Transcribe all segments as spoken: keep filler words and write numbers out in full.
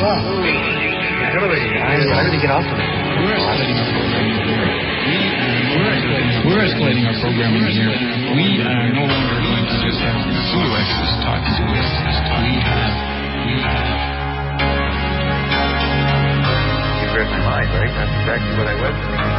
Oh. What do we do? How do we get off of it? We're escalating our programming here. We, we're, escalating, we're escalating our programming here. We are no longer going to just have Sulex's talk. Sulex's talk. We have, we have. You read my mind, right? That's exactly what I was thinking.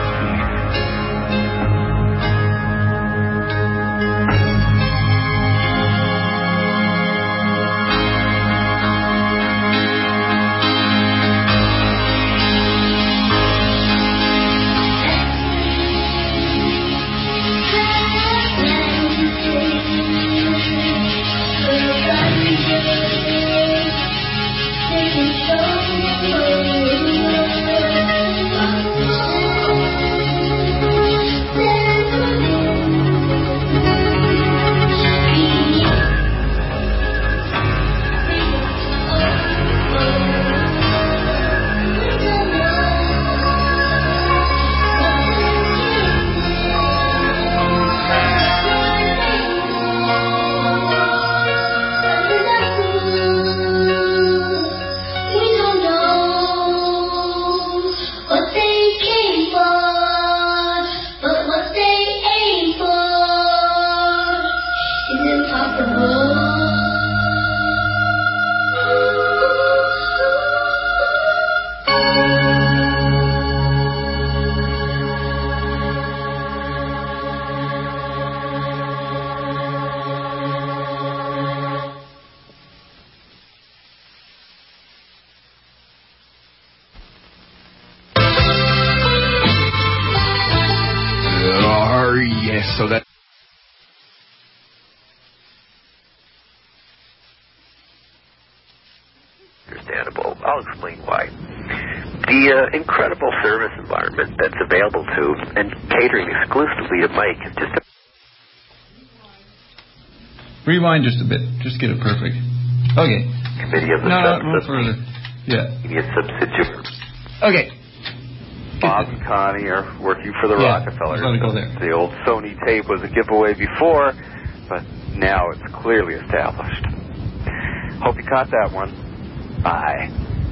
So that understandable. I'll explain why. The uh, incredible service environment that's available to and catering exclusively to Mike is just a... Rewind just a bit. Just get it perfect. Okay. Committee of the no, sub- no, no further. Yeah. Subsidiary. Okay. Bob and Connie are working for the yeah, Rockefellers. Let me go there. The old Sony tape was a giveaway before, but now it's clearly established. Hope you caught that one. Bye.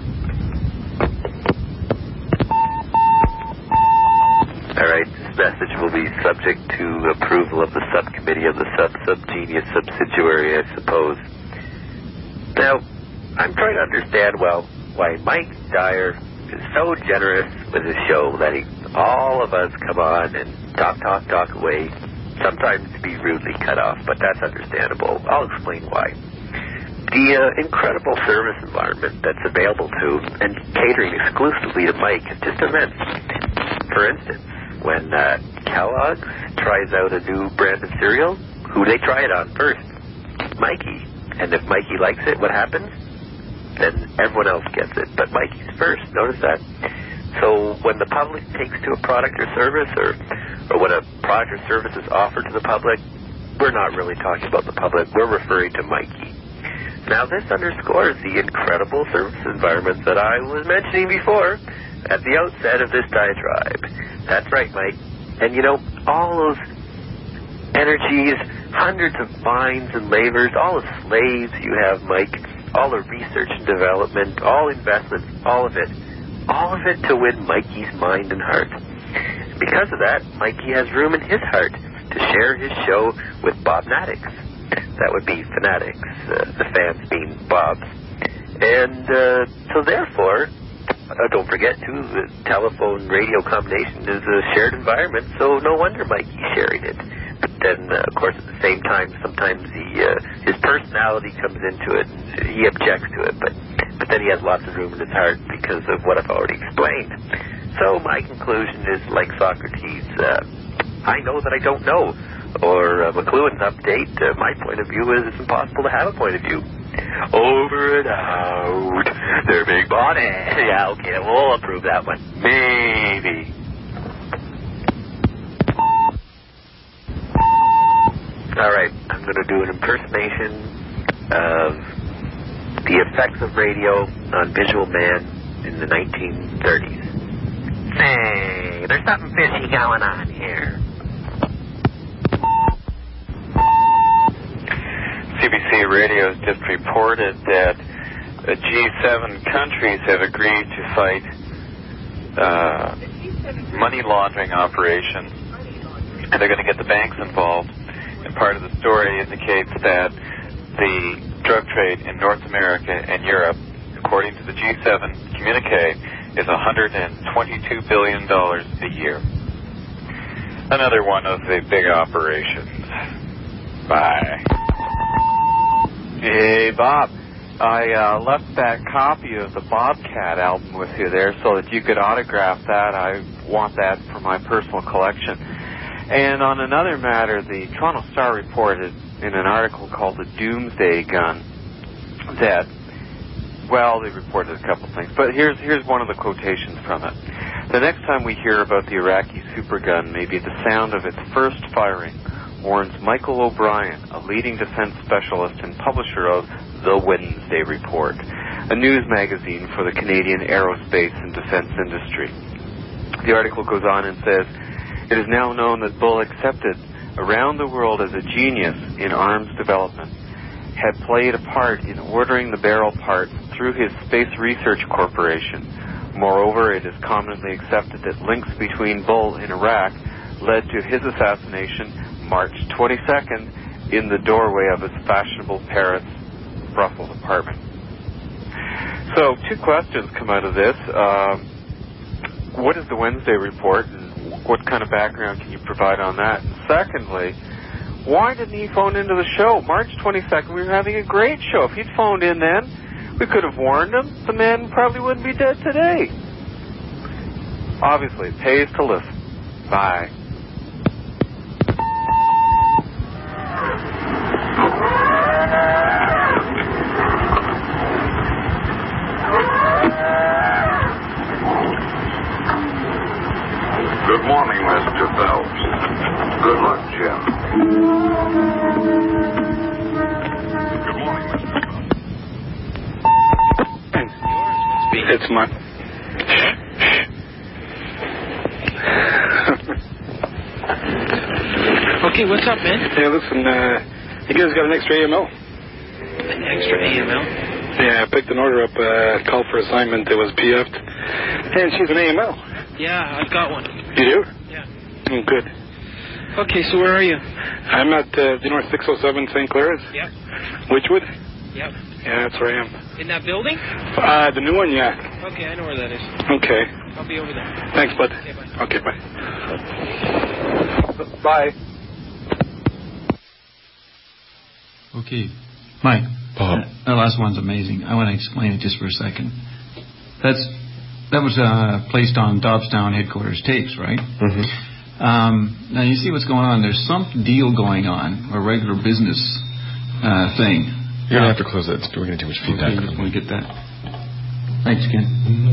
All right, this message will be subject to approval of the subcommittee of the sub-subgenius subsidiary, I suppose. Now, I'm trying to understand, well, why Mike Dyer is so generous with his show, letting all of us come on and talk, talk, talk away, sometimes to be rudely cut off, but that's understandable. I'll explain why. The uh, incredible service environment that's available to and catering exclusively to Mike is just immense. For instance, when uh, Kellogg's tries out a new brand of cereal, who they try it on first? Mikey. And if Mikey likes it, what happens? Then everyone else gets it, but Mikey's first. Notice that? So when the public takes to a product or service, or, or when a product or service is offered to the public, we're not really talking about the public. We're referring to Mikey. Now, this underscores the incredible service environment that I was mentioning before at the outset of this diatribe. That's right, Mike. And, you know, all those energies, hundreds of minds and labors, all the slaves you have, Mike, all the research and development, all investments, all of it, all of it to win Mikey's mind and heart. Because of that, Mikey has room in his heart to share his show with Bob Naddix. That would be Fanatics, uh, the fans being Bob's. And uh, so therefore, uh, don't forget, too, the telephone radio combination is a shared environment, so no wonder Mikey's sharing it. But then, uh, of course, at the same time, sometimes he, uh, his personality comes into it. He objects to it, but, but then he has lots of room in his heart because of what I've already explained. So my conclusion is, like Socrates, uh, I know that I don't know. Or uh, McLuhan's update, uh, my point of view is it's impossible to have a point of view. Over and out. They're big body. Yeah, okay, we'll approve that one. Maybe. All right, I'm going to do an impersonation of the effects of radio on visual man in the nineteen thirties. Say, there's something fishy going on here. C B C Radio has just reported that the G seven countries have agreed to fight uh, money laundering operations, and they're going to get the banks involved. And part of the story indicates that the drug trade in North America and Europe, according to the G seven communique, is one hundred twenty-two billion dollars a year. Another one of the big operations. Bye. Hey, Bob. I uh, left that copy of the Bobcat album with you there so that you could autograph that. I want that for my personal collection. And on another matter, the Toronto Star reported in an article called The Doomsday Gun that, well, they reported a couple things, but here's here's one of the quotations from it. The next time we hear about the Iraqi supergun may be the sound of its first firing, warns Michael O'Brien, a leading defense specialist and publisher of The Wednesday Report, a news magazine for the Canadian aerospace and defense industry. The article goes on and says, it is now known that Bull, accepted around the world as a genius in arms development, had played a part in ordering the barrel parts through his Space Research Corporation. Moreover, it is commonly accepted that links between Bull and Iraq led to his assassination March twenty-second in the doorway of his fashionable Paris, Brussels apartment. So, two questions come out of this. Um, what is the Wednesday Report, and what kind of background can you provide on that? And secondly, why didn't he phone into the show? March twenty-second, we were having a great show. If he'd phoned in then, we could have warned him. The man probably wouldn't be dead today. Obviously, it pays to listen. Bye. Good morning, Mister Phelps. Good luck, Jim. Good morning, Mister Phelps. It's mine. Okay, what's up, man? Yeah, listen, uh, you guys got an extra A M L? An extra A M L? Yeah, I picked an order up, uh, called for assignment. It was P F'd. And she's an A M L. Yeah, I've got one. You do? Yeah. Oh, good. Okay, so where are you? I'm at, uh, the North six oh seven Saint Clair's. Yep. Witchwood? Yep. Yeah, that's where I am. In that building? Uh, the new one, yeah. Okay, I know where that is. Okay. I'll be over there. Thanks, bud. Okay, bye. Okay, bye. Bye. Okay. Mike. Bob. That, that last one's amazing. I want to explain it just for a second. That's That was uh, placed on Dobstown headquarters tapes, right? Mm-hmm. Um, now, you see what's going on. There's some deal going on, a regular business uh, thing. You're going to have to close that. We're getting too much feedback. Okay, just want to get that. Thanks, Ken.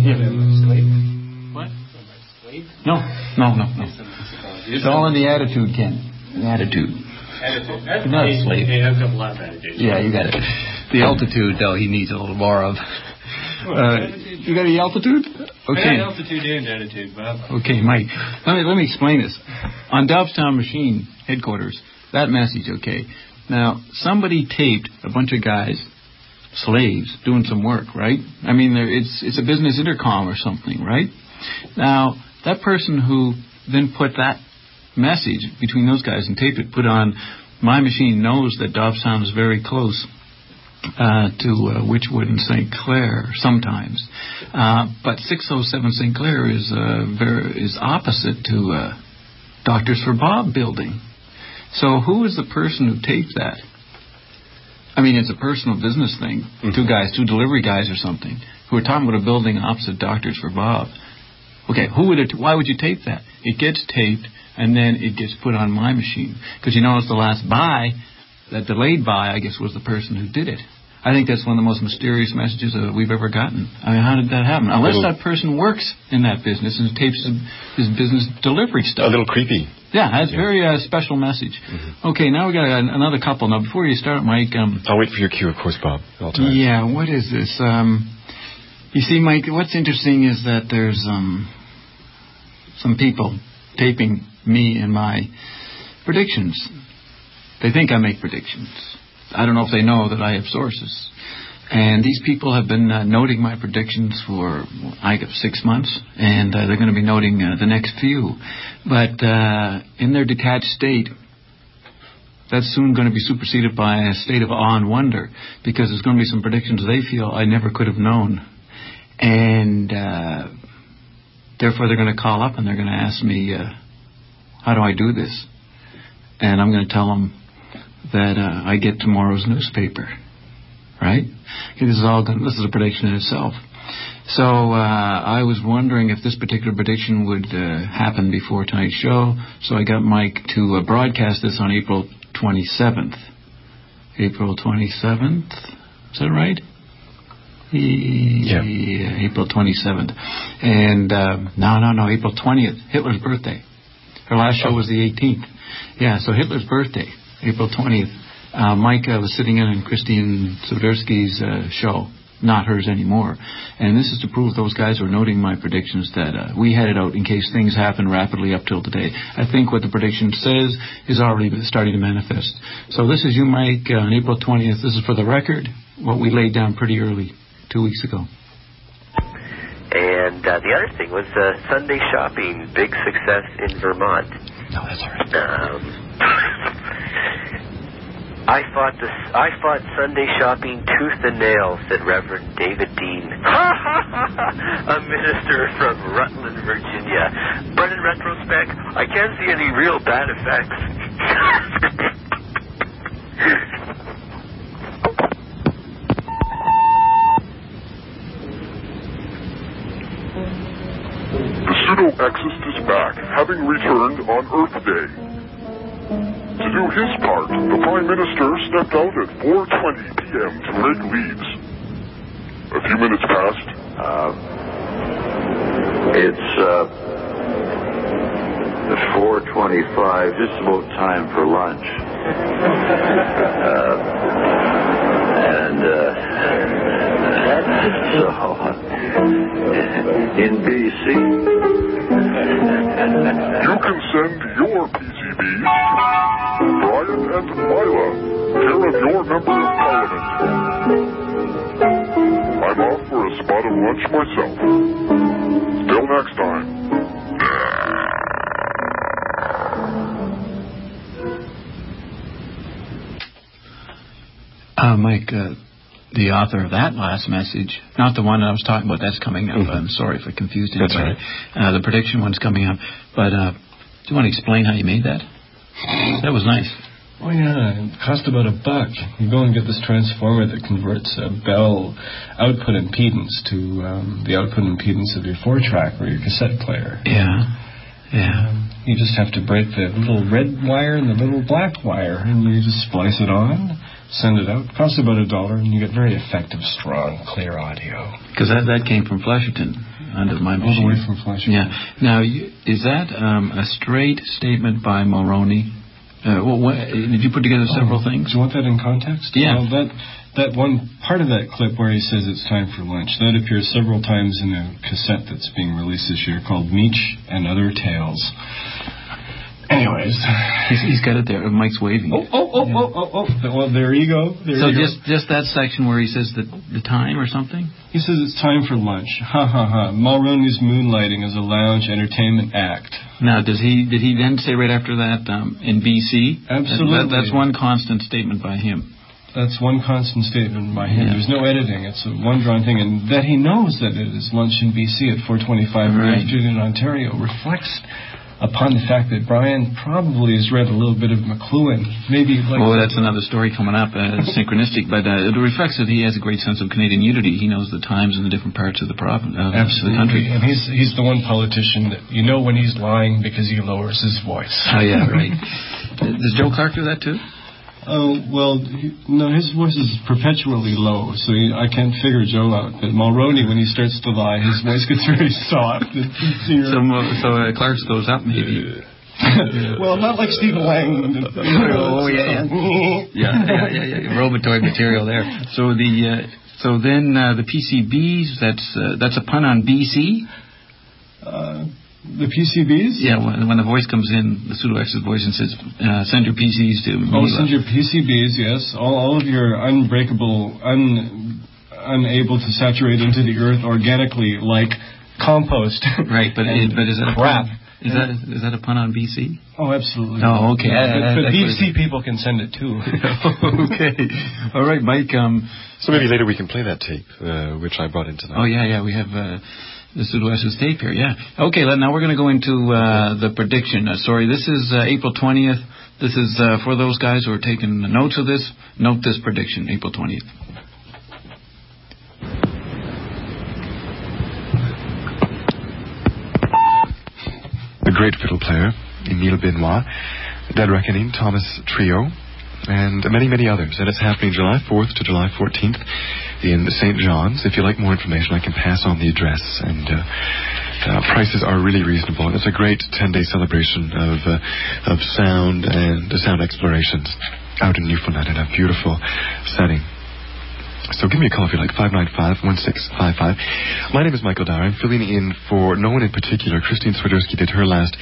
What? No, no, no, no. It's all in the attitude, Ken. The attitude. Attitude. That's Not a slave. Hey, I've got a lot of attitude. Yeah, you got it. The altitude, though, he needs a little more of. Uh, you got any altitude? Okay. I got altitude and attitude, Bob. Okay, Mike. Let me let me explain this. On Dobstown Machine headquarters, that message, okay. Now, somebody taped a bunch of guys, slaves, doing some work, right? I mean, it's it's a business intercom or something, right? Now, that person who then put that message between those guys and taped it, put on my machine, knows that Dobstown is very close uh, to uh, Witchwood and Saint Clair sometimes. Uh, but six oh seven Saint Clair is uh, very, is opposite to uh, Doctors for Bob building. So who is the person who taped that? I mean, it's a personal business thing. Mm-hmm. Two guys, two delivery guys or something, who are talking about a building opposite Doctors for Bob. Okay, who would it? Why would you tape that? It gets taped, and then it gets put on my machine. Because you know it's the last buy, that delayed buy, I guess, was the person who did it. I think that's one of the most mysterious messages that we've ever gotten. I mean, how did that happen? Unless little, that person works in that business and tapes his, his business delivery stuff. A little creepy. Yeah, that's a yeah. very uh, special message. Mm-hmm. Okay, now we got uh, another couple. Now, before you start, Mike... Um, I'll wait for your cue, of course, Bob. Yeah, what is this? Um, you see, Mike, what's interesting is that there's um, some people taping me and my predictions. They think I make predictions. I don't know if they know that I have sources. And these people have been uh, noting my predictions for, I guess, six months, and uh, they're going to be noting uh, the next few. But uh, in their detached state, that's soon going to be superseded by a state of awe and wonder, because there's going to be some predictions they feel I never could have known. And uh, therefore they're going to call up and they're going to ask me, uh, how do I do this? And I'm going to tell them that uh, I get tomorrow's newspaper. Right? This is all. This is a prediction in itself. So uh, I was wondering if this particular prediction would uh, happen before tonight's show. So I got Mike to uh, broadcast this on April twenty-seventh. April twenty-seventh. Is that right? Yeah. yeah April twenty-seventh. And uh, no, no, no. April twentieth. Hitler's birthday. Her last show was the eighteenth. Yeah. So Hitler's birthday, April twentieth. Uh, Mike uh, was sitting in on Christine Sodersky's uh, show, not hers anymore. And this is to prove those guys were noting my predictions that uh, we had it out in case things happen rapidly up till today. I think what the prediction says is already starting to manifest. So this is you, Mike, uh, on April twentieth. This is for the record, what we laid down pretty early, two weeks ago. And uh, the other thing was uh, Sunday shopping, big success in Vermont. No, that's all right. Um, I fought this. I fought Sunday shopping tooth and nail, said Reverend David Dean, a minister from Rutland, Virginia. But in retrospect, I can't see any real bad effects. The pseudo-exist is back, having returned on Earth Day. To do his part, the Prime Minister stepped out at four twenty p.m. to rake leaves. A few minutes passed. Uh, it's uh, four twenty-five, just about time for lunch. uh, and uh, so, in B C, you can send your P C Bs to Brian and Mila, care of your Member of Parliament. I'm off for a spot of lunch myself. Till next time. Uh, Mike, uh, the author of that last message, not the one that I was talking about, that's coming up. Mm-hmm. I'm sorry if I confused anybody. That's right. Uh, the prediction one's coming up. But uh, do you want to explain how you made that? That was nice. Oh, yeah. It cost about a buck. You go and get this transformer that converts a Bell output impedance to um, the output impedance of your four-track or your cassette player. Yeah. Yeah. Um, you just have to break the little red wire and the little black wire, and you just splice it on, send it out. It costs about a dollar, and you get very effective, strong, clear audio. Because that, that came from Flesherton, under my machine. All the way from Flesherton. Yeah. Now, you, is that um, a straight statement by Mulroney? Uh, well, what, did you put together several oh, things? Do you want that in context? Yeah. Well, that, that one part of that clip where he says it's time for lunch, that appears several times in a cassette that's being released this year called Meech and Other Tales. Anyways. He's, he's got it there. Mike's waving. Oh, oh, oh, yeah. oh, oh, oh. Well, there you go. There so you just go. just that section where he says the the time or something? He says it's time for lunch. Ha, ha, ha. Mulroney's moonlighting as a lounge entertainment act. Now, does he did he then say right after that um, in B C? Absolutely. That, that's one constant statement by him. That's one constant statement by him. Yeah. There's no editing. It's a one-drawn thing. And that he knows that it is lunch in B C at four twenty-five right. in the afternoon in Ontario reflects upon the fact that Brian probably has read a little bit of McLuhan. Maybe like... Well, that's another story coming up, uh, synchronistic, but uh, it reflects that he has a great sense of Canadian unity. He knows the times in the different parts of the province, uh, Absolutely. the country. And he's he's the one politician that you know when he's lying because he lowers his voice. Oh, yeah, right. Does Joe Clark do that, too? Oh, well, he, no, his voice is perpetually low, so he, I can't figure Joe out. But Mulroney, when he starts to lie, his voice gets very soft. so so uh, Clark's goes up, maybe. Well, not like Stephen Lang. Oh, yeah, yeah. yeah, yeah, yeah, yeah. Robotoid material there. So the uh, so then uh, the P C Bs, that's uh, that's a pun on B C? Uh... The P C Bs? Yeah, when, when the voice comes in, the pseudo-X's voice and says, uh, send your P Cs to Mila. Oh, send your P C Bs, yes. All, all of your unbreakable, un, unable to saturate into the earth organically like compost. Right, but it, but is that a crap? Pun? Is that a, is that a pun on B C? Oh, absolutely. Oh, okay. Yeah, Uh, but B C people can send it too. Okay. All right, Mike. Um, so maybe later we can play that tape, uh, which I brought in tonight. Oh yeah, yeah. We have uh, the Sudoes's tape here. Yeah. Okay. Now we're going to go into uh, the prediction. Uh, sorry, this is uh, April twentieth. This is uh, for those guys who are taking notes of this. Note this prediction, April twentieth. The great fiddle player, Emile Benoit, Dead Reckoning, Thomas Trio, and many, many others. And it's happening July fourth to July fourteenth in Saint John's. If you'd like more information, I can pass on the address. And uh, uh, prices are really reasonable. It's a great ten-day celebration of uh, of sound and uh, sound explorations out in Newfoundland in a beautiful setting. So give me a call if you like, five nine five, one six five five. My name is Michael Dyer. I'm filling in for no one in particular. Christine Swiderski did her last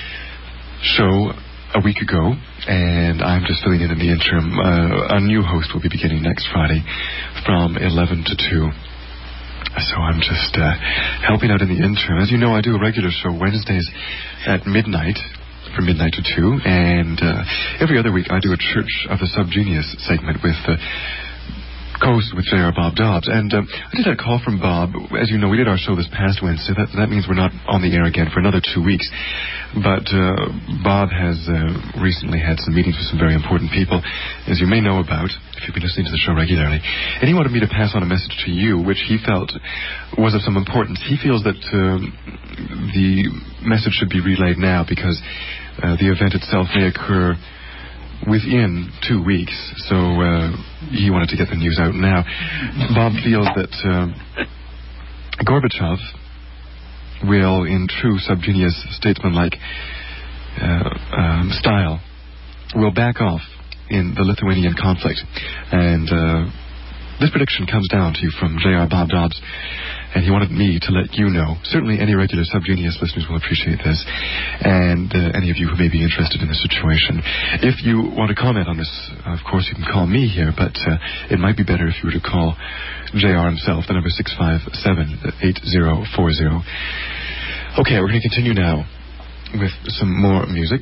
show a week ago, and I'm just filling in in the interim. Uh, a new host will be beginning next Friday from eleven to two. So I'm just uh, helping out in the interim. As you know, I do a regular show Wednesdays at midnight, from midnight to two, and uh, every other week I do a Church of the Subgenius segment with uh, Coast with J R Bob Dobbs. And um, I did have a call from Bob. As you know, we did our show this past Wednesday. That, that means we're not on the air again for another two weeks. But uh, Bob has uh, recently had some meetings with some very important people, as you may know about, if you've been listening to the show regularly. And he wanted me to pass on a message to you, which he felt was of some importance. He feels that um, the message should be relayed now because uh, the event itself may occur within two weeks, so uh, he wanted to get the news out now. Bob feels that uh, Gorbachev will, in true subgenius statesman-like uh, um, style, will back off in the Lithuanian conflict. And uh, this prediction comes down to you from J R Bob Dobbs, and he wanted me to let you know. Certainly any regular Subgenius listeners will appreciate this, and uh, any of you who may be interested in the situation. If you want to comment on this, of course you can call me here, but uh, it might be better if you were to call J R himself. The number is six five seven, eight zero four zero. Okay, we're going to continue now with some more music.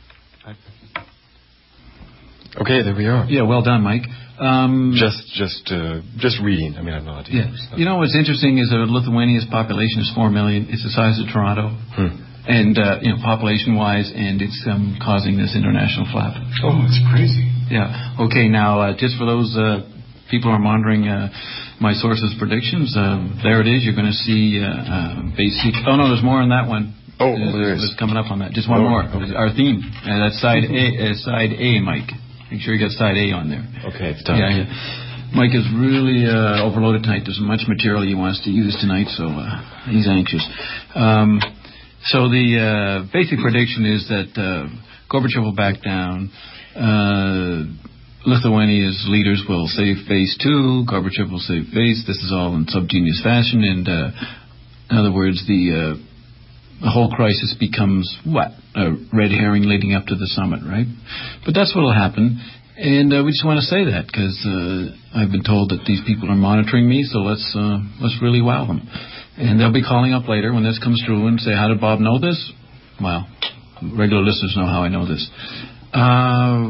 Okay, there we are. Yeah, well done, Mike. Um, just, just, uh, just reading. I mean, I'm not. Yeah. You know what's interesting is that Lithuania's population is four million. It's the size of Toronto, hmm. and uh, you know, population-wise, and it's um, causing this international flap. Oh, it's crazy. Yeah. Okay. Now, uh, just for those uh, people who are monitoring uh, my sources' predictions, uh, there it is. You're going to see uh, uh, basic. Oh no, there's more on that one. Oh, there's, there is. there's coming up on that. Just one oh, more. Okay. Our theme. Uh, that's side A. Uh, side A, Mike. Make sure you got side A on there. Okay, it's done. Yeah, yeah. Mike is really uh, overloaded tonight. There's much material he wants to use tonight, so uh, he's anxious. Um, so the uh, basic prediction is that uh, Gorbachev will back down. Uh, Lithuania's leaders will save face too. Gorbachev will save face. This is all in subgenius fashion, and uh, in other words, the uh, the whole crisis becomes, what, a red herring leading up to the summit, right? But that's what will happen, and uh, we just want to say that because uh, I've been told that these people are monitoring me, so let's uh, let's really wow them. And they'll be calling up later when this comes through and say, how did Bob know this? Well, regular listeners know how I know this. Uh,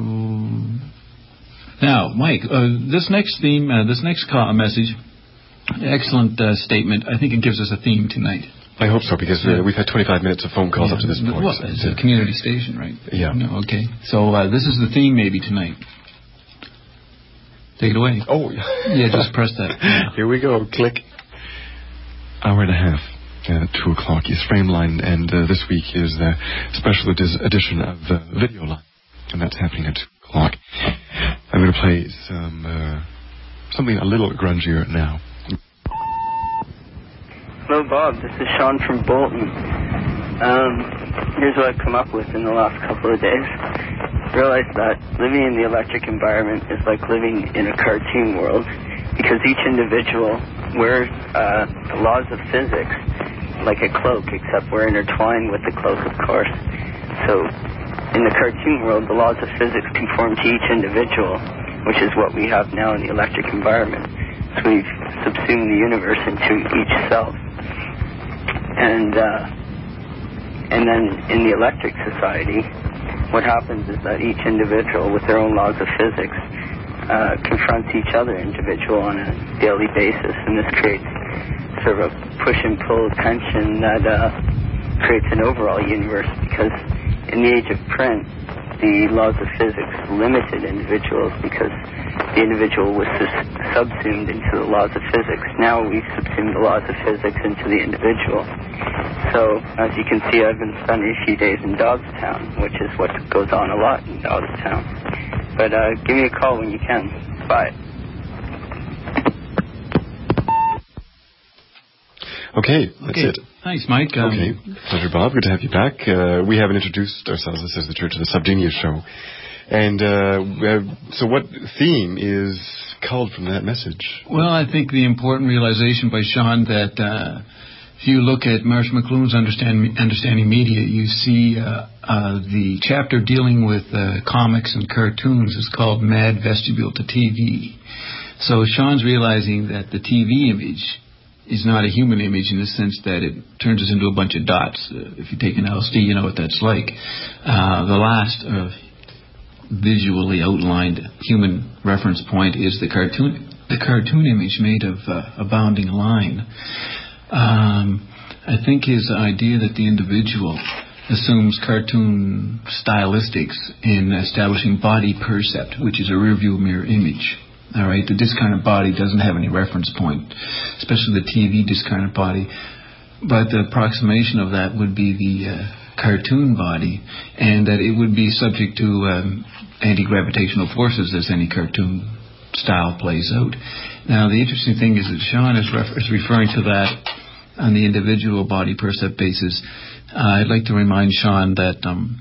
now, Mike, uh, this next theme, uh, this next call, message, excellent uh, statement. I think it gives us a theme tonight. I hope so, because uh, we've had twenty-five minutes of phone calls yeah, up to this point. Well, it's a community station, right? Yeah. No, okay. So uh, this is the theme maybe tonight. Take it away. Oh. Yeah, just press that. Yeah. Here we go. Click. Hour and a half. Uh, two o'clock is Frameline, and uh, this week is the special edi- edition of uh, Video Line, and that's happening at two o'clock. I'm going to play some uh, something a little grungier now. Hello, Bob. This is Sean from Bolton. Um, here's what I've come up with in the last couple of days. Realized that living in the electric environment is like living in a cartoon world because each individual wears uh, the laws of physics like a cloak, except we're intertwined with the cloak, of course. So in the cartoon world, the laws of physics conform to each individual, which is what we have now in the electric environment. So we've subsumed the universe into each cell. And, uh, and then in the electric society, what happens is that each individual with their own laws of physics uh, confronts each other individual on a daily basis, and this creates sort of a push and pull tension that uh, creates an overall universe, because in the age of print, the laws of physics limited individuals because the individual was sus- subsumed into the laws of physics. Now we've subsumed the laws of physics into the individual. So, as you can see, I've been spending a few days in Dobbstown, which is what goes on a lot in Dobbstown. But uh, give me a call when you can. Bye. Okay, that's okay. it. Thanks, Mike. Um, okay, pleasure, Bob. Good to have you back. Uh, we haven't introduced ourselves. This is the Church of the Subgenius show. And uh, uh, so what theme is culled from that message? Well, I think the important realization by Sean that uh, if you look at Marsh McLuhan's Understand, Understanding Media, you see uh, uh, the chapter dealing with uh, comics and cartoons is called Mad Vestibule to T V. So Sean's realizing that the T V image is not a human image in the sense that it turns us into a bunch of dots. Uh, if you take an L S D, you know what that's like. Uh, the last uh, visually outlined human reference point is the cartoon the cartoon image made of uh, a bounding line. Um, I think his idea that the individual assumes cartoon stylistics in establishing body percept, which is a rearview mirror image. All right, the discarnate body doesn't have any reference point, especially the T V discarnate body. But the approximation of that would be the uh, cartoon body, and that it would be subject to um, anti-gravitational forces as any cartoon style plays out. Now, the interesting thing is that Sean is, ref- is referring to that on the individual body percept basis. Uh, I'd like to remind Sean that um,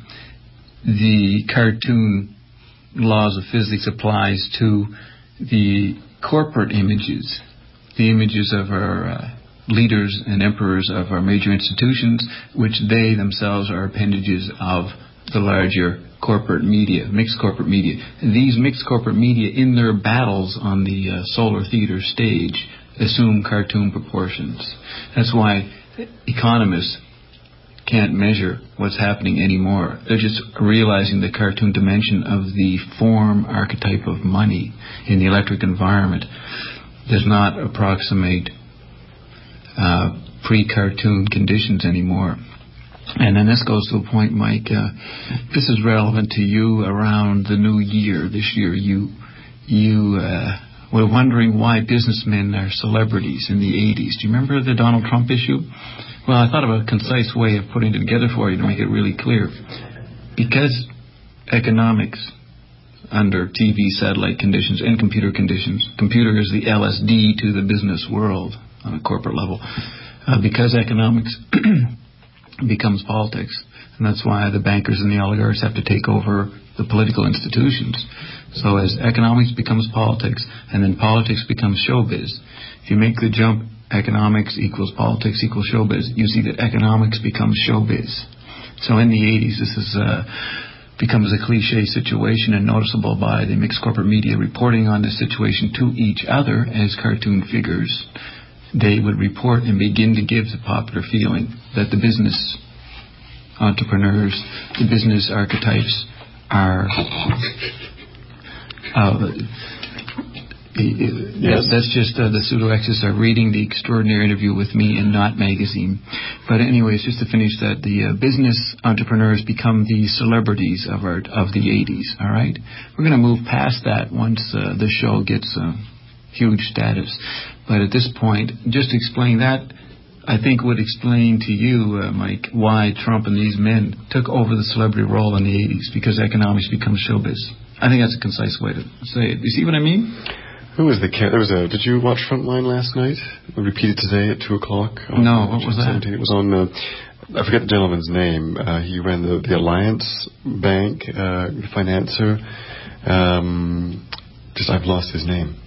the cartoon laws of physics applies to the corporate images, the images of our uh, leaders and emperors of our major institutions, which they themselves are appendages of the larger corporate media, mixed corporate media. And these mixed corporate media, in their battles on the uh, solar theater stage, assume cartoon proportions. That's why economists can't measure what's happening anymore. They're just realizing the cartoon dimension of the form archetype of money in the electric environment does not approximate uh, pre-cartoon conditions anymore. And then this goes to a point, Mike, uh, this is relevant to you around the new year. This year you you uh, were wondering why businessmen are celebrities in the eighties. Do you remember the Donald Trump issue? Well, I thought of a concise way of putting it together for you to make it really clear. Because economics under T V satellite conditions and computer conditions, computer is the L S D to the business world on a corporate level, uh, because economics becomes politics, and that's why the bankers and the oligarchs have to take over the political institutions. So as economics becomes politics, and then politics becomes showbiz, if you make the jump economics equals politics equals showbiz, you see that economics becomes showbiz. So in the eighties, this is uh, becomes a cliche situation and noticeable by the mixed corporate media reporting on this situation to each other as cartoon figures. They would report and begin to give the popular feeling that the business entrepreneurs, the business archetypes are uh, Yes. That's just uh, the pseudo-exes are reading the extraordinary interview with me in Not magazine. But anyways, just to finish that, the uh, business entrepreneurs become the celebrities of our of the eighties. All right, we're going to move past that once uh, the show gets uh, huge status. But at this point, just to explain that, I think would explain to you, uh, Mike, why Trump and these men took over the celebrity role in the eighties, because economics becomes showbiz. I think that's a concise way to say it. You see what I mean? Who was the cat? There was a. Did you watch Frontline last night? We repeated today at two o'clock. No, what was that? seventeen. It was on. Uh, I forget the gentleman's name. Uh, he ran the the Alliance Bank uh, Financer. Um, just I've lost his name.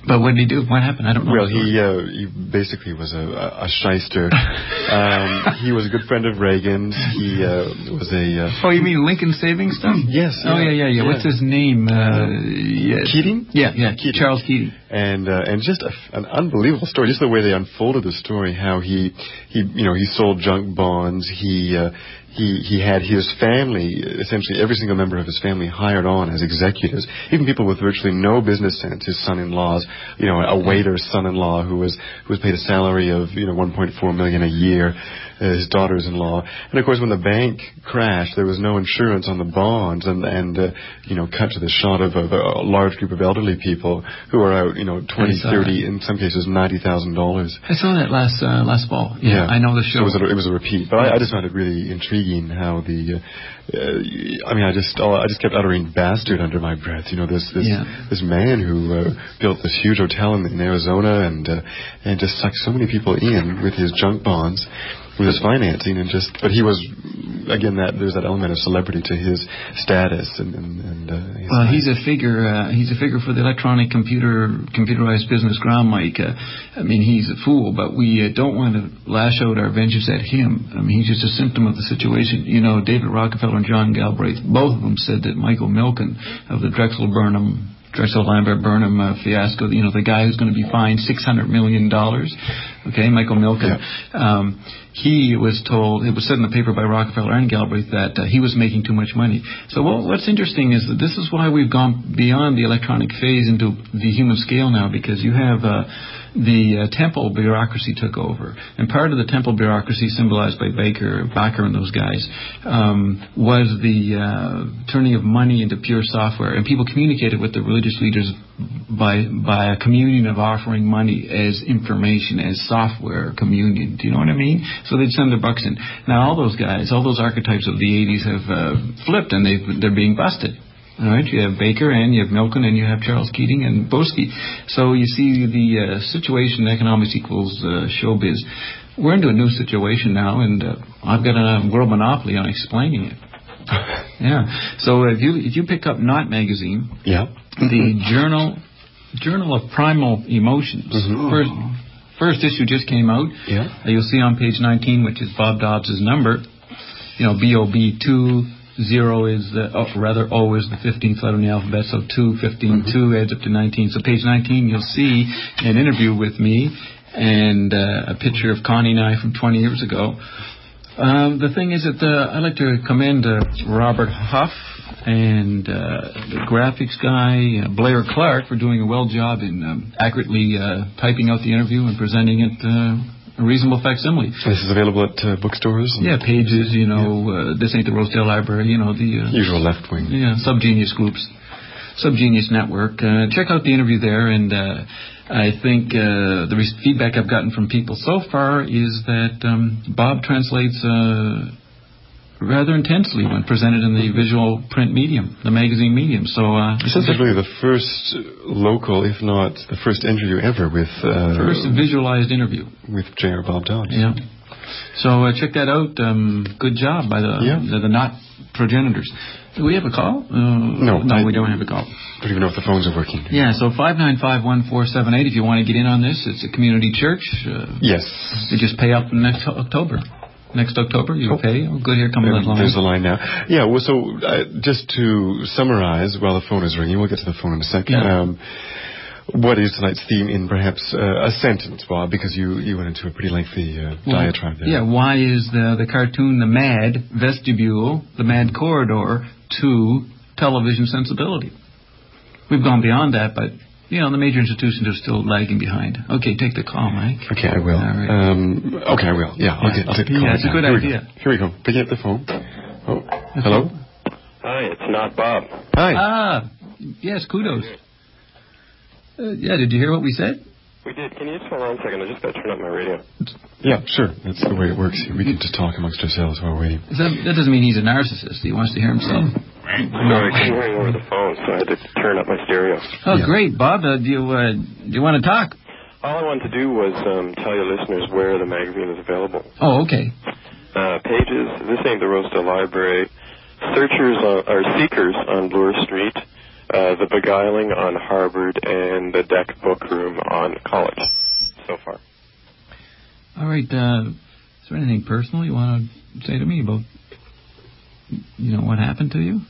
But what did he do? What happened? I don't know. Well, he uh, he basically was a, a, a shyster. um, he was a good friend of Reagan's. He uh, was a... Uh, oh, you mean Lincoln Savings stuff? Yes. Oh, yeah, yeah, yeah. yeah. What's his name? Uh, yeah. Keating? Yeah, yeah. Keating. Charles Keating. And uh, and just a, an unbelievable story. Just the way they unfolded the story. How he he you know he sold junk bonds. He uh, he he had his family, essentially every single member of his family, hired on as executives. Even people with virtually no business sense. His son-in-laws, you know, a waiter's son-in-law who was who was paid a salary of you know one point four million a year. Uh, his daughters-in-law, and of course, when the bank crashed, there was no insurance on the bonds, and and uh, you know, cut to the shot of a, a large group of elderly people who are out, you know, twenty, thirty, in some cases, ninety thousand dollars. I saw that last uh, last fall. Yeah, yeah, I know the show. So it was a, it was a repeat, but I, I just found it really intriguing how the. Uh, uh, I mean, I just I just kept uttering bastard under my breath. You know, this this yeah. this man who uh, built this huge hotel in, in Arizona and uh, and just sucked so many people in with his junk bonds. With his financing and just, but he was again that there's that element of celebrity to his status and and. and uh, his well, life. he's a figure. Uh, he's a figure for the electronic computer computerized business ground, Mike. Uh, I mean, he's a fool, but we uh, don't want to lash out our vengeance at him. I mean, he's just a symptom of the situation. You know, David Rockefeller and John Galbraith, both of them said that Michael Milken of the Drexel Burnham. Drexel Lambert Burnham uh, fiasco, you know, the guy who's going to be fined six hundred million dollars, okay, Michael Milken, yeah. um, he was told, it was said in the paper by Rockefeller and Galbraith that uh, he was making too much money. So well, what's interesting is that this is why we've gone beyond the electronic phase into the human scale now, because you have uh, the uh, temple bureaucracy took over. And part of the temple bureaucracy, symbolized by Baker, Baker and those guys, um, was the uh, turning of money into pure software. And people communicated with the religious leaders by by a communion of offering money as information, as software communion. Do you know what I mean? So they'd send their bucks in. Now all those guys, all those archetypes of the eighties have uh, flipped, and they've, they're being busted. All right, you have Baker and you have Milken and you have Charles Keating and Boesky. So you see the uh, situation, economics equals uh, showbiz. We're into a new situation now, and uh, I've got a world monopoly on explaining it. Yeah. So if you if you pick up Knot magazine, yeah, the journal Journal of Primal Emotions, mm-hmm. first first issue just came out. Yeah. Uh, you'll see on page nineteen, which is Bob Dobbs' number. You know, B O B two. Zero is, the, oh, rather, O is the fifteenth letter in the alphabet, so two, fifteen, mm-hmm. two adds up to nineteen. So page nineteen, you'll see an interview with me and uh, a picture of Connie and I from twenty years ago. Um, the thing is that uh, I'd like to commend uh, Robert Huff and uh, the graphics guy, uh, Blair Clark, for doing a well job in um, accurately uh, typing out the interview and presenting it uh, a reasonable facsimile. This is available at uh, bookstores? Yeah, Pages, you know, yeah. uh, This Ain't the Rosedale Library, you know, the... Uh, usual left wing. Yeah, Subgenius groups, Subgenius Network. Uh, check out the interview there, and uh, I think uh, the re- feedback I've gotten from people so far is that um, Bob translates uh, rather intensely when presented in the visual print medium, the magazine medium. So uh, this is really the first local, if not the first interview ever with uh, first visualized interview with J R Bob Dobbs. Yeah. So uh, check that out. Um, good job by the yeah. the, the Knot progenitors. Do we have a call? Uh, no, no, I, we don't have a call. I don't even know if the phones are working. Yeah. So five nine five one four seven eight. If you want to get in on this, it's a community church. Uh, yes. You just pay up next October. Next October, you oh. pay. Oh, good, here comes that line. There's the line now. Yeah, well, so uh, just to summarize, while the phone is ringing, we'll get to the phone in a second. Yeah. Um, what is tonight's theme in perhaps uh, a sentence, Bob, because you, you went into a pretty lengthy uh, well, diatribe there. Yeah, why is the, the cartoon the mad vestibule, the mad corridor to television sensibility? We've gone beyond that, but... You know, the major institutions are still lagging behind. Okay, take the call, Mike. Okay, I will. All right. Um, okay, I will. Yeah, I'll, yeah. Get, I'll take the call. Yeah, it's a good Here idea. We Here we go. Picking up the phone. Oh, hello? Hi, it's not Bob. Hi. Ah, yes, kudos. Uh, yeah, did you hear what we said? We did. Can you just hold on a second? I just got to turn up my radio. Yeah, sure. That's the way it works. We can just talk amongst ourselves while we're waiting. Is that, that doesn't mean he's a narcissist. He wants to hear himself. No, I couldn't hear you over the phone, so I had to turn up my stereo. Oh, yeah. Great. Bob, uh, do you uh, do you want to talk? All I wanted to do was um, tell your listeners where the magazine is available. Oh, okay. Uh, pages, This Ain't the Rosedale Library, Searchers on, or Seekers on Bloor Street, uh, The Beguiling on Harvard, and The Deck Book Room on College so far. All right. Uh, is there anything personal you want to say to me about, you know, what happened to you?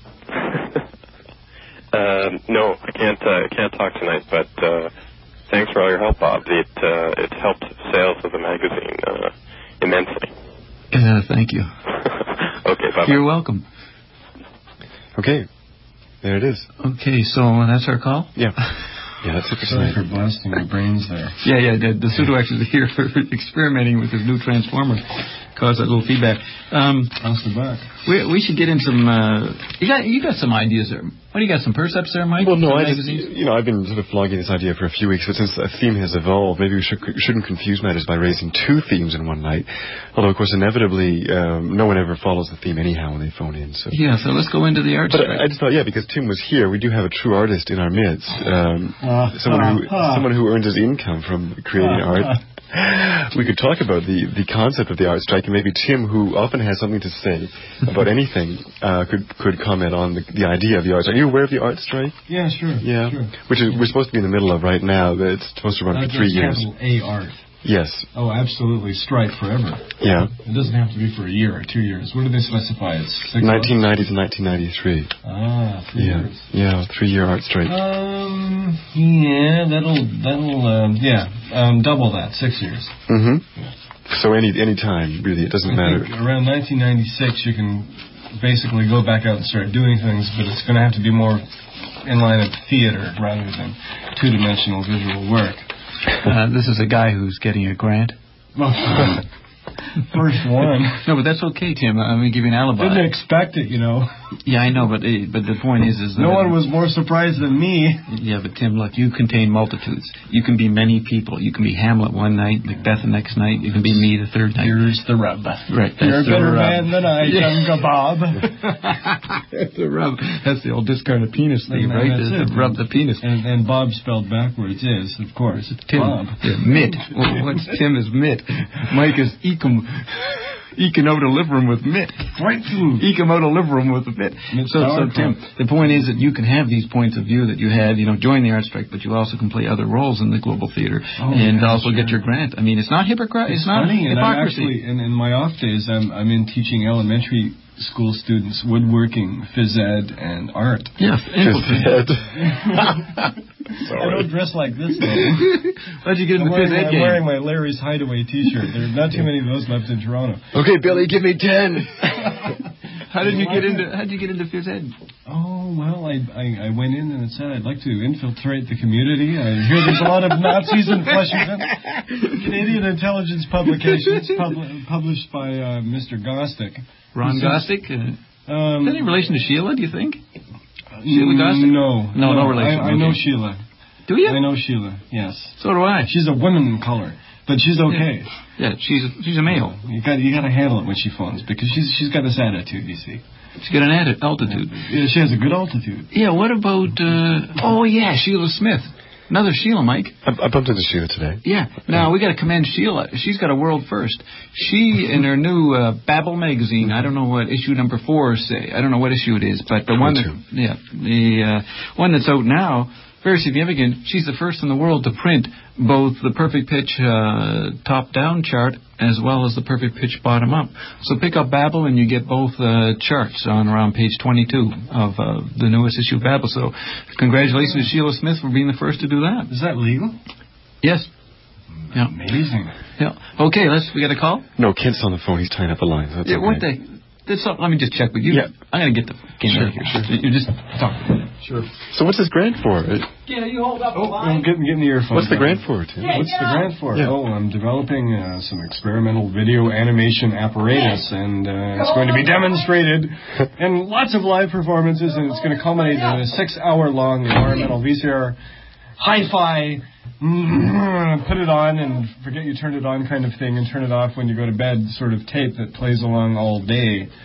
Um, no, I can't. Uh, can't talk tonight. But uh, thanks for all your help, Bob. It uh, it helped sales of the magazine uh, immensely. Uh, thank you. Okay, bye. You're welcome. Okay, there it is. Okay, so that's our call. Yeah. Yeah, that's it for Sorry tonight. for blasting your brains there. Yeah, yeah. The, the pseudo actually here experimenting with his new transformer caused that little feedback. Um, How's the back? We we should get in some. Uh, you got you got some ideas there. What do you got? Some percepts there, Mike? Well, no, Some I just, magazines? you know, I've been sort of flogging this idea for a few weeks, but since a theme has evolved, maybe we should, shouldn't confuse matters by raising two themes in one night. Although, of course, inevitably, um, no one ever follows the theme anyhow when they phone in. So. Yeah, so let's go into the art But strike. I just thought, yeah, because Tim was here, we do have a true artist in our midst. Um, Uh, someone who uh, uh. someone who earns his income from creating Uh, art. uh. We could talk about the, the concept of the art strike, and maybe Tim, who often has something to say about anything, uh, could could comment on the, the idea of the art strike. Are you aware of the art strike? Yeah, sure. Yeah, Sure. which is we're supposed to be in the middle of right now. But it's supposed to run Uh, for three years. capital A art. Yes. Oh, absolutely. Strike forever. Yeah. It doesn't have to be for a year or two years. What do they specify? It's six nineteen ninety months? to nineteen ninety-three. Ah, three Yeah. years. Yeah, three-year art strike. Um, yeah, that'll, that'll, um, yeah, um, double that, six years. Mm-hmm. So any any time, really, it doesn't I matter. think around nineteen ninety-six you can basically go back out and start doing things, but it's going to have to be more in line of theater rather than two-dimensional visual work. Uh, this is a guy who's getting a grant. First one. No, but that's okay, Tim. I'm going to give you an alibi. Didn't expect it, you know. Yeah, I know, but uh, but the point is, is that No one was more surprised than me. Yeah, but Tim, look, you contain multitudes. You can be many people. You can be Hamlet one night, Macbeth the next night. You can be me the third night. Here's the rub. Right. You're a the better rub. man than I, Gunga Bob. That's the rub. That's the old discarded penis thing, And right? that's The, it. the rub the penis. And, and Bob spelled backwards is, of course, Tim. Bob. Yeah, mitt. Well, what's Tim is mitt. Mike is ekum. Eking out a liverum with mitt. Right. Eke him out a liverum with a mitt. So, so Tim, the point is that you can have these points of view that you had, you know, join the art strike, but you also can play other roles in the global theater Oh, and yeah, also sure. get your grant. I mean, it's not hypocrite. It's, It's not funny, and I'm hypocrisy. actually, in, in my off days, I'm, I'm in teaching elementary school students woodworking, phys ed, and art. Yeah, phys ed. I don't dress like this, though. How'd you get in I'm the phys wearing, ed I'm game? wearing my Larry's Hideaway T-shirt. There are not too many of those left in Toronto. Okay, Billy, give me ten. How did you get into How did you get into phys ed? Oh well, I, I I went in and it said I'd like to infiltrate the community. I hear there's a lot of Nazis in Flushington. Canadian intelligence publications pub- published by uh, Mister Gostick. Ron He says- Gostick? Uh, Um, is that any relation to Sheila? Do you think? Sheila Gostick? No, no, no relation. I, I know Okay. Sheila. Do you? I know Sheila. Yes. So do I. She's a woman color, but she's okay. Yeah, yeah she's she's a male. You got you got to handle it when she phones because she's she's got this attitude. You see. She's got an atti- altitude. Yeah, she has a good altitude. Yeah. What about? Uh, oh yeah, Sheila Smith. Another Sheila, Mike. I, I bumped into Sheila today. Yeah. Now, we got to commend Sheila. She's got a world first. She, in her new uh, Babel magazine, I don't know what issue number four say. I don't know what issue it is, but the one that, yeah, the uh, one that's out now, very significant. She's the first in the world to print both the perfect pitch uh, top-down chart as well as the perfect pitch bottom-up. So pick up Babel and you get both uh, charts on around page twenty-two of uh, the newest issue of Babel. So congratulations to Sheila Smith for being the first to do that. Is that legal? Yes. Yeah. Amazing. Yeah. Okay, let's. We got a call. No, Kent's on the phone. He's tying up the line. That's Yeah. okay. What the? That's all, let me just check with you. Yeah. I'm gonna get the game Sure, out of here. sure. You just talk. Sure. So what's this grant for? It, Yeah, you hold up the Oh, line. I'm getting, getting the earphones. what's the on. grant for, Tim? Yeah, What's the yeah. grant for? Yeah. Oh, I'm developing uh, some experimental video animation apparatus, and uh, it's going to be demonstrated and lots of live performances, and it's going to culminate in a six-hour-long environmental V C R hi-fi, mm, put it on and forget you turned it on kind of thing, and turn it off when you go to bed sort of tape that plays along all day.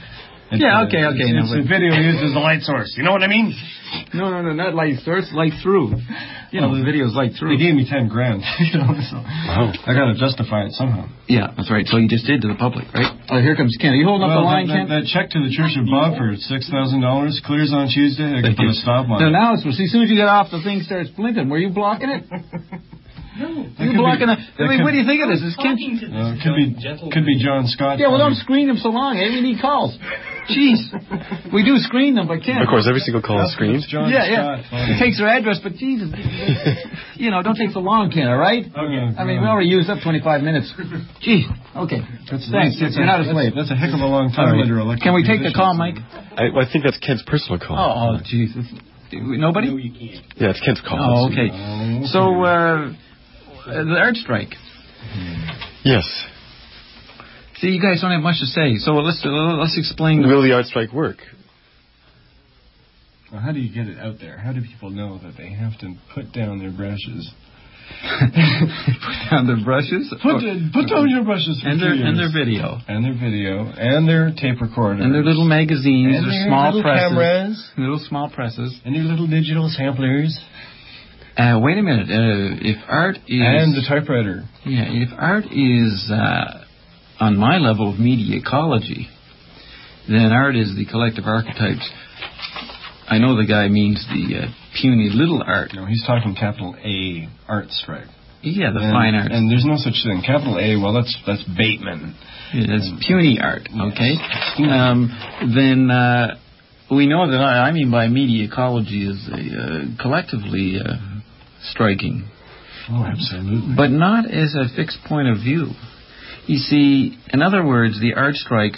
It, yeah, uh, okay, okay. It's, no, it's but a video used as a light source. You know what I mean? No, no, no, not light source, light through. You know, well, the video's light through. They gave me ten grand. You know, so wow. I got to justify it somehow. Yeah, that's right. So you just did to the public, right? Oh, here comes Ken. Are you holding well, up the line, that, Ken? That check to the Church of Bob for six thousand dollars clears on Tuesday. I can put a stop on so it. now, it's, as soon as you get off, the thing starts blinking. Were you blocking it? No. You're blocking it. I mean, what do you think of this? Is Ken? Uh, could be could be John Scott. Yeah, well, don't screen them so long, eh? We need calls. Jeez. We do screen them, but Ken. Of course, every single call is screened. John yeah, Scott. yeah. It takes their address, but Jesus. You know, don't take so long, Ken, all right? Okay. I mean, we already used up twenty-five minutes. Jeez. Okay. That's, Thanks. That's, You're not a slave. That's a heck of a long time under elected Can we take the call, Mike? I, well, I think that's Kent's personal call. Oh, oh Jesus. Nobody? No, you can't. Yeah, it's Kent's call. Oh, okay. So, uh, the art strike. Yes. See, you guys don't have much to say, so let's uh, let's explain. Will the art strike work? Well, how do you get it out there? How do people know that they have to put down their brushes? Put down their brushes? Put, uh, put down your brushes for and their, two years. and their video. And their video. And their tape recorders. And their little magazines. And their their small little presses. cameras. Little small presses. And their little digital samplers. Uh, wait a minute. Uh, if art is... And the typewriter. Yeah, if art is uh, on my level of media ecology, then art is the collective archetypes. I know the guy means the uh, puny little art. No, he's talking capital A art strike. Yeah, the and, fine arts. And there's no such thing. Capital A, well, that's that's Bateman. Yeah, that's puny art, okay? Um, then uh, we know that I, I mean by media ecology is a, uh, collectively uh, striking. Oh, absolutely. But not as a fixed point of view. You see, in other words, the art strike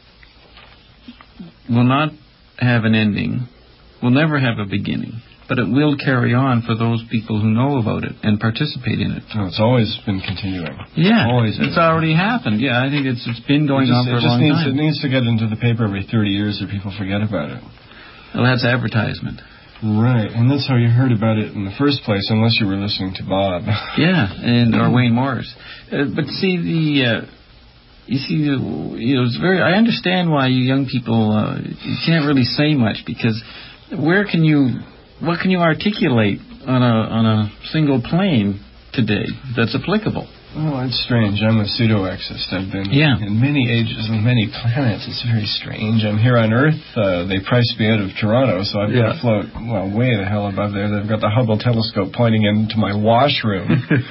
will not have an ending, will never have a beginning, but it will carry on for those people who know about it and participate in it. Oh, it's always been continuing. Yeah, always it's been. already happened. Yeah, I think it's it's been going it just, on for it a just long needs, time. It needs to get into the paper every thirty years so people forget about it. Well, that's advertisement. Right, and that's how you heard about it in the first place, unless you were listening to Bob. Yeah, and or Wayne Morris. Uh, but see, the uh, you see, the, you know, it's very. I understand why you young people uh, you can't really say much, because where can you, what can you articulate on a on a single plane today that's applicable? Oh, it's strange. I'm a pseudo-exist. I've been yeah. in many ages and many planets. It's very strange. I'm here on Earth. Uh, they priced me out of Toronto, so I've yeah. got to float, well, way the hell above there. They've got the Hubble telescope pointing into my washroom.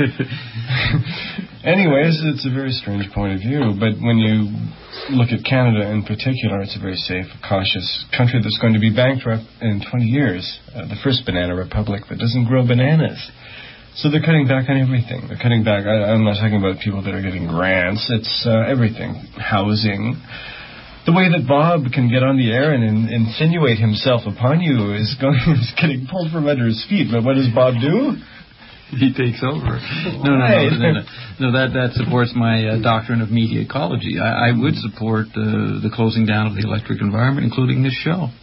Anyways, it's a very strange point of view. But when you look at Canada in particular, it's a very safe, cautious country that's going to be bankrupt in twenty years. Uh, the first banana republic that doesn't grow bananas. So they're cutting back on everything. They're cutting back. I, I'm not talking about people that are getting grants. It's uh, everything. Housing. The way that Bob can get on the air and in, insinuate himself upon you is, going, is getting pulled from under his feet. But what does Bob do? He takes over. No, no, no, no, no, no that, that supports my uh, doctrine of media ecology. I, I would support uh, the closing down of the electric environment, including this show.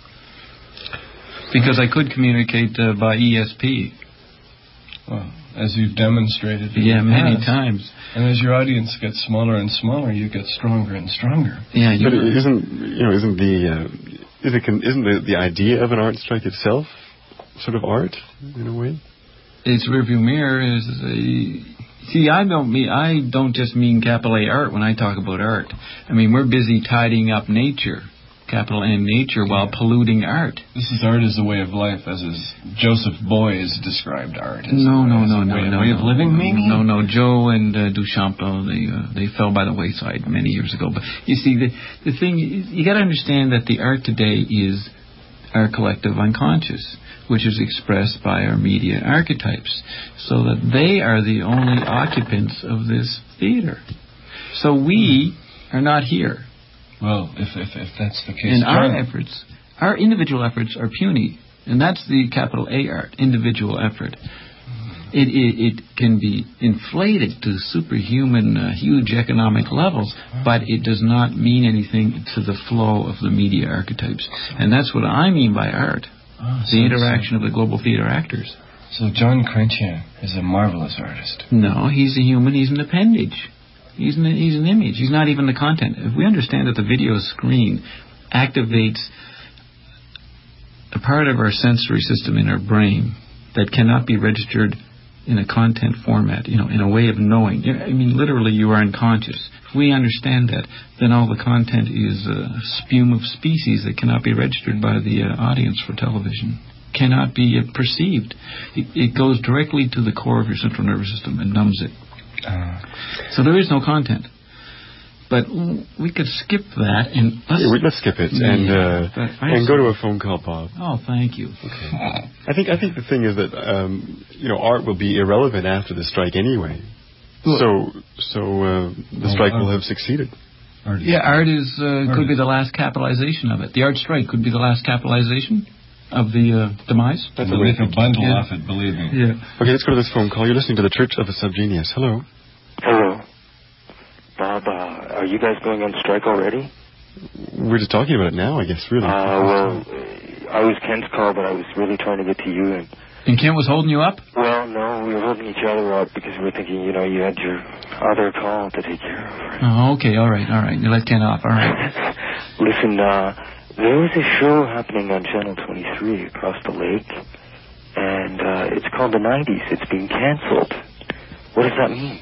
Because I could communicate uh, by E S P. Well, as you've demonstrated. Yeah, many past. times. And as your audience gets smaller and smaller, you get stronger and stronger. Yeah, but it isn't you know isn't the uh, is it con- isn't the, the idea of an art strike itself sort of art in a way? Its rearview mirror is a. See, I don't mean I don't just mean capital A art when I talk about art. I mean we're busy tidying up nature. Capital N nature while polluting art. This is art as a way of life, as is Joseph Beuys described art. As no, a, no, as no, a no, way, no, way no, of living, maybe? No, no. Joe and uh, Duchamp, they uh, they fell by the wayside many years ago. But you see, the the thing you got to understand that the art today is our collective unconscious, which is expressed by our media archetypes, so that they are the only occupants of this theater. So we are not here. Well, if, if if that's the case, and our John, efforts, our individual efforts are puny, and that's the capital A art, individual effort. It it, it can be inflated to superhuman, uh, huge economic levels, but it does not mean anything to the flow of the media archetypes, and that's what I mean by art: oh, the so, interaction so, of the global theater actors. So John Chrétien is a marvelous artist. No, he's a human. He's an appendage. He's an, he's an image. He's not even the content. If we understand that the video is screened activates a part of our sensory system in our brain that cannot be registered in a content format, you know, in a way of knowing. I mean, literally, you are unconscious. If we understand that, then all the content is a spume of species that cannot be registered by the uh, audience for television, cannot be uh, perceived. It, it goes directly to the core of your central nervous system and numbs it. Uh. So there is no content. But we could skip that and let's, yeah, we, let's skip it yeah, and uh, and go to a phone call, Bob. Oh, thank you. Okay. I think I think the thing is that um, you know art will be irrelevant after the strike anyway. Look. So so uh, the strike will have succeeded. Art. Yeah, art is uh, art could is. be the last capitalization of it. The art strike could be the last capitalization of the uh, demise. That's we'll make a bundle yeah. off it. Believe me. Yeah. Okay, let's go to this phone call. You're listening to the Church of a Subgenius. Hello. Hello. Bob, uh, are you guys going on strike already? We're just talking about it now, I guess, really. Uh, well, I was Kent's call, but I was really trying to get to you. And, and Kent was holding you up? Well, no, we were holding each other up because we were thinking, you know, you had your other call to take care of. Right? Oh, okay, all right, all right. You let Kent off, all right. Listen, uh, there was a show happening on Channel twenty-three across the lake, and uh, it's called The nineties. It's being canceled. What does that mean?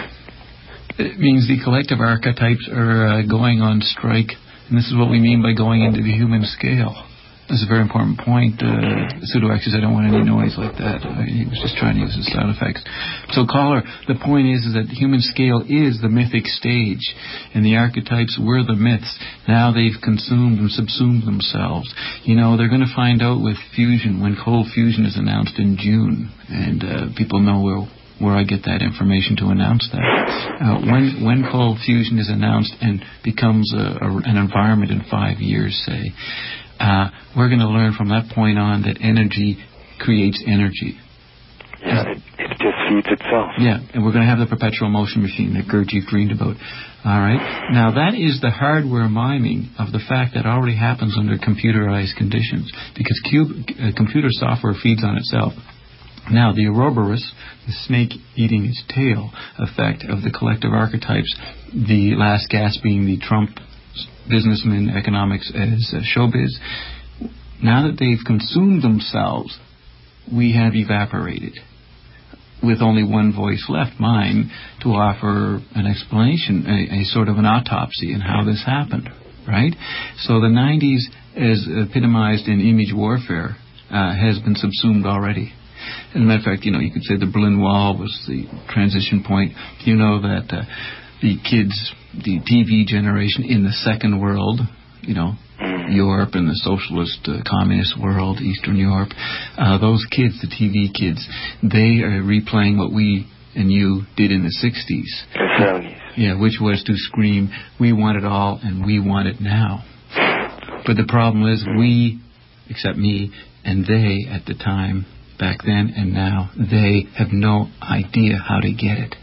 It means the collective archetypes are uh, going on strike, and this is what we mean by going into the human scale. This is a very important point. Uh, Pseudo-X says, I don't want any noise like that. Uh, he was just trying to use his sound effects. So, caller, the point is, is that the human scale is the mythic stage, and the archetypes were the myths. Now they've consumed and subsumed themselves. You know, they're going to find out with fusion, when cold fusion is announced in June, and uh, people know where... where I get that information to announce that. Uh, when when cold fusion is announced and becomes a, a, an environment in five years, say, uh, we're going to learn from that point on that energy creates energy. Yeah, it, it just feeds itself. Yeah, and we're going to have the perpetual motion machine that Gurdjieff dreamed about. All right? Now, that is the hardware miming of the fact that already happens under computerized conditions, because cube, uh, computer software feeds on itself. Now, the Ouroboros, the snake eating its tail effect of the collective archetypes, the last gasp being the Trump businessman economics as uh, showbiz, now that they've consumed themselves, we have evaporated, with only one voice left, mine, to offer an explanation, a, a sort of an autopsy in how this happened, right? So the nineties, as epitomized in image warfare, uh, has been subsumed already. As a matter of fact, you know, you could say the Berlin Wall was the transition point. You know that uh, the kids, the T V generation in the second world, you know, Europe and the socialist uh, communist world, Eastern Europe, uh, those kids, the T V kids, they are replaying what we and you did in the sixties. The seventies. Yeah, which was to scream, we want it all and we want it now. But the problem is we, except me, and they at the time, back then and now, they have no idea how to get it.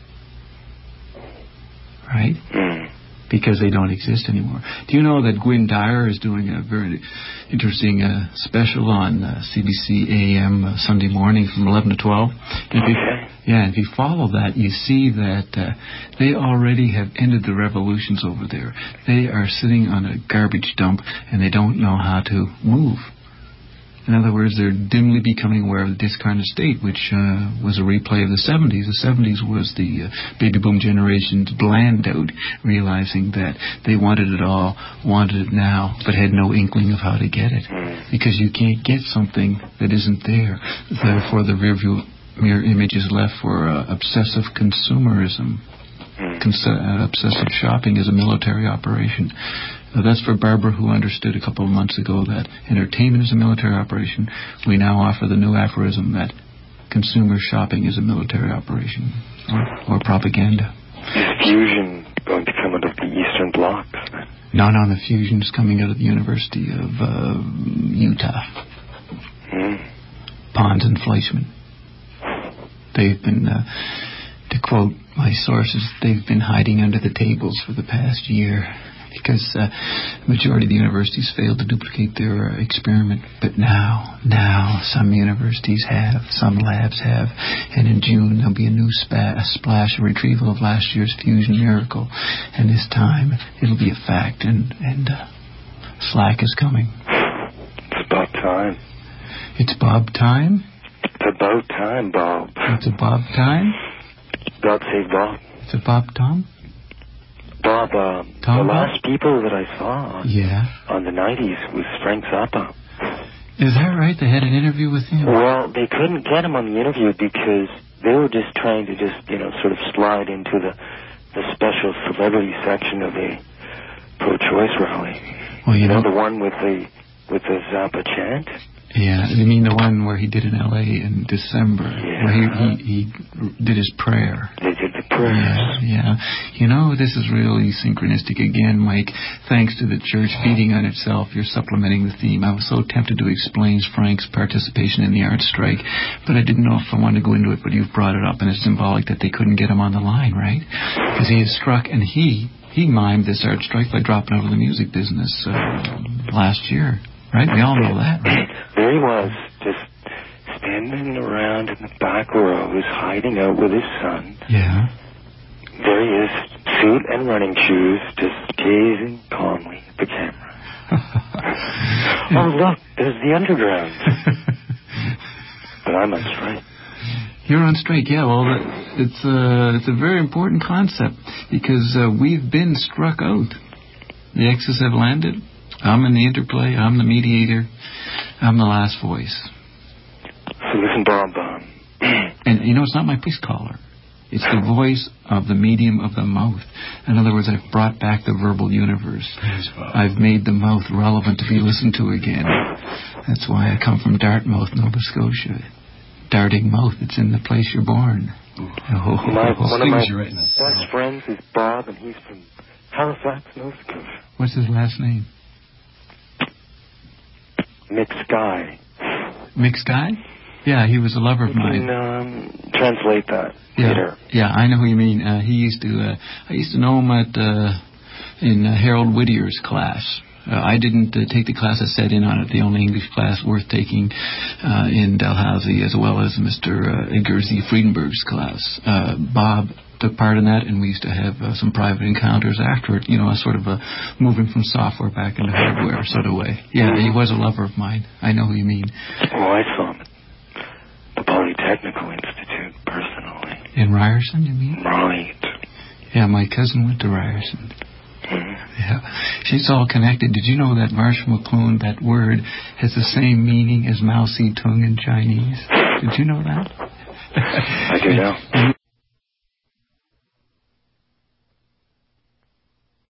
Right? Mm. Because they don't exist anymore. Do you know that Gwyn Dyer is doing a very interesting uh, special on uh, C B C A M uh, Sunday morning from eleven to twelve? And if you, yeah, if you follow that, you see that uh, they already have ended the revolutions over there. They are sitting on a garbage dump and they don't know how to move. In other words, they're dimly becoming aware of the discarnate state, which uh, was a replay of the seventies. The seventies was the uh, baby boom generation's bland out, realizing that they wanted it all, wanted it now, but had no inkling of how to get it. Because you can't get something that isn't there. Therefore, the rearview mirror image is left for uh, obsessive consumerism. Cons- uh, obsessive shopping is a military operation. Uh, that's for Barbara, who understood a couple of months ago that entertainment is a military operation. We now offer the new aphorism that consumer shopping is a military operation, or, or propaganda. Is fusion going to come out of the Eastern Bloc? No, no, the fusion is coming out of the University of uh, Utah. Hmm. Pons and Fleischmann. They've been, uh, to quote my sources, they've been hiding under the tables for the past year. Because uh, the majority of the universities failed to duplicate their uh, experiment. But now, now, some universities have, some labs have, and in June there'll be a new spa- a splash, a retrieval of last year's fusion miracle. And this time, it'll be a fact. And, and uh, Slack is coming. It's about time. It's Bob time? It's about time, Bob. It's a Bob time? God save Bob. It's a Bob Tom? Bob, uh, Tom the Bob? last people that I saw on, Yeah. on the nineties was Frank Zappa. Is that right? They had an interview with him? Well, they couldn't get him on the interview because they were just trying to just, you know, sort of slide into the, the special celebrity section of a pro-choice rally. Well, you, you know, know the one with the with the Zappa chant? Yeah, you mean the one where he did in L A in December, yeah. where he, he he did his prayer. They did the prayer. Yeah, yeah. You know, this is really synchronistic again, Mike. Thanks to the church feeding on itself, you're supplementing the theme. I was so tempted to explain Frank's participation in the art strike, but I didn't know if I wanted to go into it, but you've brought it up, and it's symbolic that they couldn't get him on the line, right? Because he had struck, and he, he mimed this art strike by dropping out of the music business uh, last year. Right? We all know that, right? There he was, just standing around in the back rows, hiding out with his son. Yeah. There he is, suit and running shoes, just gazing calmly at the camera. Oh, look, there's the underground. But I'm on strike. You're on strike, yeah. Well, it's a, it's a very important concept because uh, we've been struck out. The X's have landed. I'm in the interplay. I'm the mediator. I'm the last voice. So listen, Bob. Um, and, you know, it's not my voice caller. It's the voice of the medium of the mouth. In other words, I've brought back the verbal universe. I've made the mouth relevant to be listened to again. That's why I come from Dartmouth, Nova Scotia. Darting mouth. It's in the place you're born. Oh, my, one of my best friends is Bob, and he's from Halifax, Nova Scotia. What's his last name? Mick Sky. Mick Sky? Yeah, he was a lover of mine. You can um, translate that yeah, later. Yeah, I know who you mean. Uh, he used to. Uh, I used to know him at uh, in uh, Harold Whittier's class. Uh, I didn't uh, take the class. I sat in on it. The only English class worth taking uh, in Dalhousie, as well as Mister Uh, Edgar Z. Friedenberg's class. Uh, Bob took part in that, and we used to have uh, some private encounters after it, you know, a sort of a moving from software back into hardware sort of way. Yeah, he was a lover of mine. I know who you mean. Well, I saw him at the Polytechnical Institute, personally. In Ryerson, you mean? Right. Yeah, my cousin went to Ryerson. Mm-hmm. Yeah, she's all connected. Did you know that Marshall McLuhan, that word, has the same meaning as Mao Zedong in Chinese? Did you know that? I do know.